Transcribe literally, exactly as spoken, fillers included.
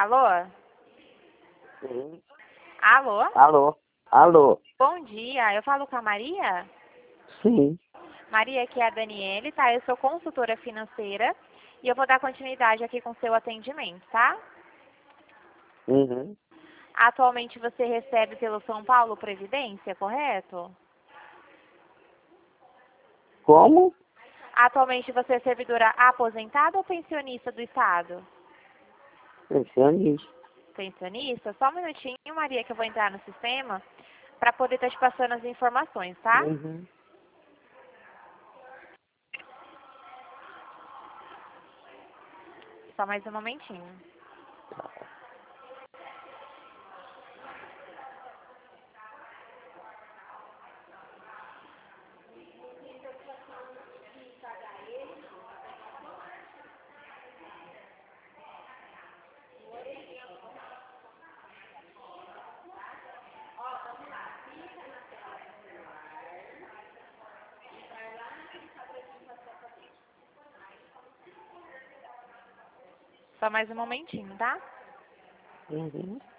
Alô? Sim. Alô? Alô? Alô? Bom dia, eu falo com a Maria? Sim. Maria, aqui é a Daniele, tá? Eu sou consultora financeira e eu vou dar continuidade aqui com o seu atendimento, tá? Uhum. Atualmente você recebe pelo São Paulo Previdência, correto? Como? Atualmente você é servidora aposentada ou pensionista do Estado? Pensionista. Pensionista? Só um minutinho, Maria, que eu vou entrar no sistema para poder estar te passando as informações, tá? Uhum. Só mais um momentinho. Só mais um momentinho, tá? Uhum.